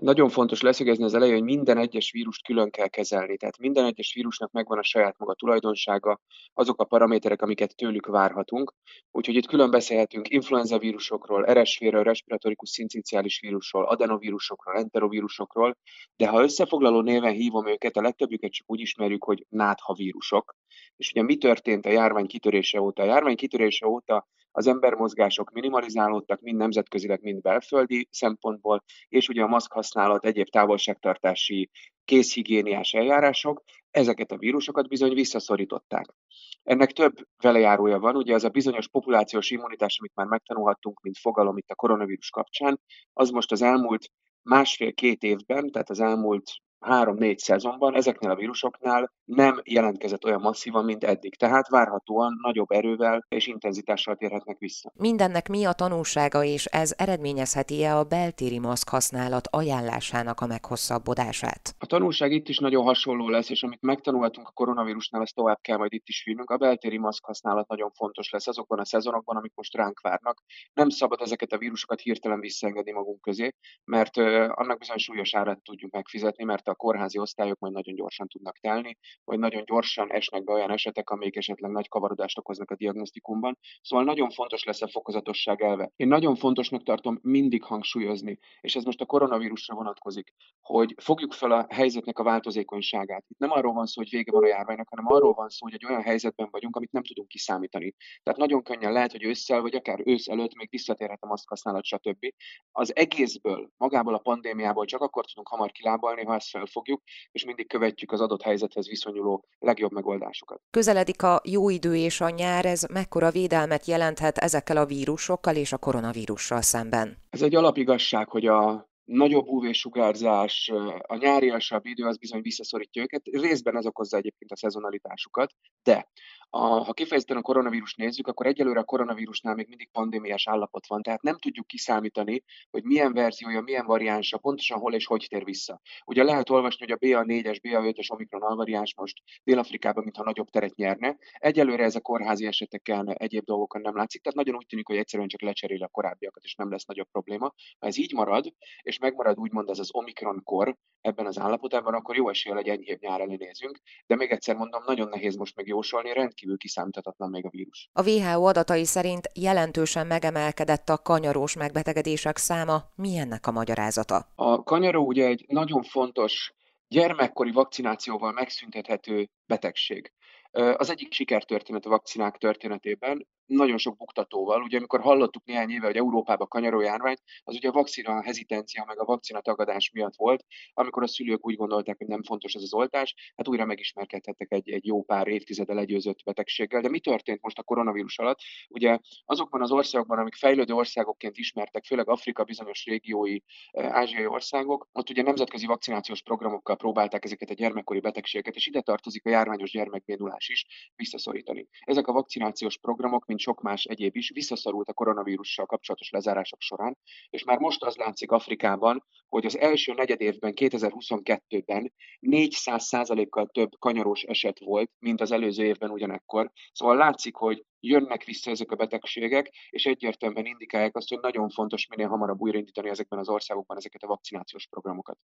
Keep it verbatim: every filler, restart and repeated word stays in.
Nagyon fontos leszögezni az elején, hogy minden egyes vírust külön kell kezelni. Tehát minden egyes vírusnak megvan a saját maga tulajdonsága, azok a paraméterek, amiket tőlük várhatunk. Úgyhogy itt külön beszélhetünk influenza vírusokról, er es vé-ről, respiratorikus szinciciális vírusról, adenovírusokról, enterovírusokról, de ha összefoglaló néven hívom őket, a legtöbbjüket csak úgy ismerjük, hogy náthavírusok. És ugye mi történt a járvány kitörése óta? A járvány kitörése óta az embermozgások minimalizálódtak, mind nemzetközileg, mind belföldi szempontból, és ugye a maszkhasználat, egyéb távolságtartási, kézhigiéniás eljárások, ezeket a vírusokat bizony visszaszorították. Ennek több velejárója van, ugye az a bizonyos populációs immunitás, amit már megtanulhattunk, mint fogalom itt a koronavírus kapcsán, az most az elmúlt másfél-két évben, tehát az elmúlt három-négy szezonban ezeknél a vírusoknál nem jelentkezett olyan masszívan, mint eddig. Tehát várhatóan nagyobb erővel és intenzitással térhetnek vissza. Mindennek mi a tanulsága, és ez eredményezheti-e a beltéri maszk használat ajánlásának a meghosszabbodását? A tanulság itt is nagyon hasonló lesz, és amit megtanulhatunk a koronavírusnál, ezt tovább kell majd itt is vinnünk. A beltéri maszk használat nagyon fontos lesz azokban a szezonokban, amik most ránk várnak. Nem szabad ezeket a vírusokat hirtelen visszaengedni magunk közé, mert ö, annak bizony súlyos árát tudjuk megfizetni, mert a kórházi osztályok majd nagyon gyorsan tudnak telni, vagy nagyon gyorsan esnek be olyan esetek, amelyek esetleg nagy kavarodást okoznak a diagnosztikumban. Szóval nagyon fontos lesz a fokozatosság elve. Én nagyon fontosnak tartom mindig hangsúlyozni, és ez most a koronavírusra vonatkozik, hogy fogjuk fel a helyzetnek a változékonyságát. Itt nem arról van szó, hogy vége van a járványnak, hanem arról van szó, hogy egy olyan helyzetben vagyunk, amit nem tudunk kiszámítani. Tehát nagyon könnyen lehet, hogy ősszel, vagy akár ősz előtt még visszatérhet a maszkhasználat, stb. Az egészből, magából a pandémiából csak akkor tudunk hamar kilábalni, ha ezt felfogjuk, és mindig követjük az adott helyzethez viszonyuló legjobb megoldásokat. Közeledik a jó idő és a nyár, ez mekkora védelmet jelenthet ezekkel a vírusokkal és a koronavírussal szemben? Ez egy alapigazság, hogy a nagyobb u vé-sugárzás, a nyáriasabb idő az bizony visszaszorítja őket. Részben ez okozza egyébként a szezonalitásukat, de a, ha kifejezetten a koronavírust nézzük, akkor egyelőre a koronavírusnál még mindig pandémiás állapot van, tehát nem tudjuk kiszámítani, hogy milyen verziója, milyen variánsa, pontosan hol és hogy tér vissza. Ugye lehet olvasni, hogy a bé á négyes, bé á ötös Omikron alvariáns most Dél-Afrikában mintha nagyobb teret nyerne. Egyelőre ez a kórházi eseteken, egyéb dolgokon nem látszik, tehát nagyon úgy tűnik, hogy egyszerűen csak lecseréli a korábbiakat, és nem lesz nagyobb probléma. Ha ez így marad, és megmarad úgymond ez az Omikron kor ebben az állapotában, akkor jó eséllyel egy enyhébb nyár elé nézünk, de még egyszer mondom, nagyon nehéz most megjósolni, rendkívül kiszámíthatatlan még a vírus. A vé há o adatai szerint jelentősen megemelkedett a kanyarós megbetegedések száma. Mi ennek a magyarázata? A kanyaró ugye egy nagyon fontos gyermekkori vakcinációval megszüntethető betegség. Ö, Az egyik sikertörténet a vakcinák történetében, nagyon sok buktatóval. Ugye amikor hallottuk néhány éve, hogy Európában kanyaró járvány, az ugye a vakcina hezitencia meg a vakcina tagadás miatt volt, amikor a szülők úgy gondolták, hogy nem fontos ez az oltás, hát újra megismerkedhettek egy, egy jó pár évtizeddel legyőzött betegséggel. De mi történt most a koronavírus alatt? Ugye azokban az országokban, amik fejlődő országokként ismertek, főleg Afrika bizonyos régiói, eh, ázsiai országok, ott ugye nemzetközi vakcinációs programokkal próbálták ezeket a gyermekkori betegségeket, és ide tartozik a járványos gyermekbénulás is, visszaszorítani. Ezek a vakcinációs programok, mint sok más egyéb is, visszaszorult a koronavírussal kapcsolatos lezárások során, és már most az látszik Afrikában, hogy az első negyedévben, kétezer-huszonkettőben négyszáz százalékkal több kanyarós eset volt, mint az előző évben ugyanekkor. Szóval látszik, hogy jönnek vissza ezek a betegségek, és egyértelműen indikálják azt, hogy nagyon fontos minél hamarabb újraindítani ezekben az országokban ezeket a vakcinációs programokat.